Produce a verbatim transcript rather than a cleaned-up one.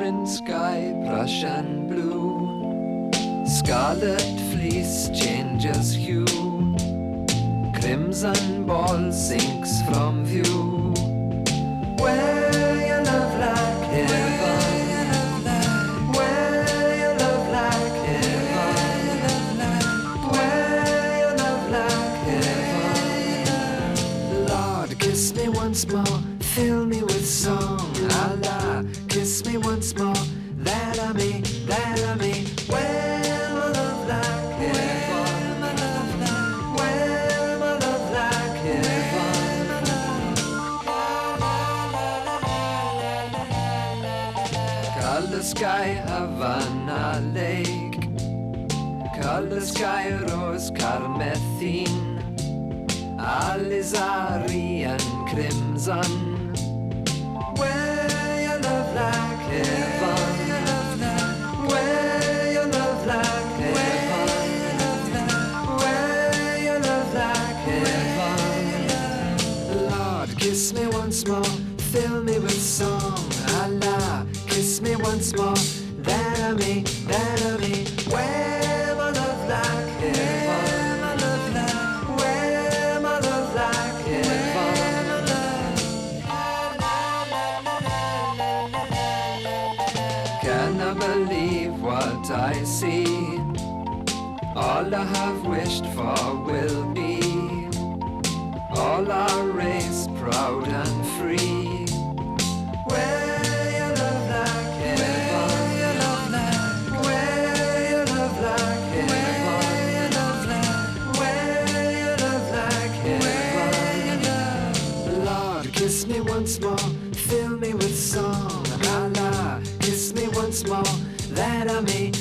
Prussian sky, Prussian blue. Scarlet fleece changes hue. Crimson ball sinks from view. Where your love like heaven, where your love like heaven, where your love like heaven. Lord, kiss me once more, fill me with song. Allah, kiss me once more, that I may, that I may. Where my love like heaven, where my love like heaven. Color sky, Havana Lake. Color sky, rose carmethine. Alizari and crimson. Where your love like heaven, where your love like heaven, where your love like heaven. Lord, kiss me once more, fill me with song. Allah, kiss me once more, that I may, that I may. Where my love like heaven, where my love like heaven. Can I believe what I see? All I have wished for will be. All our race proud and free. Where your love like heaven, where your love like heaven, where your love like heaven. Lord, kiss me once more, fill me with song. Allah, kiss me once more, that I may,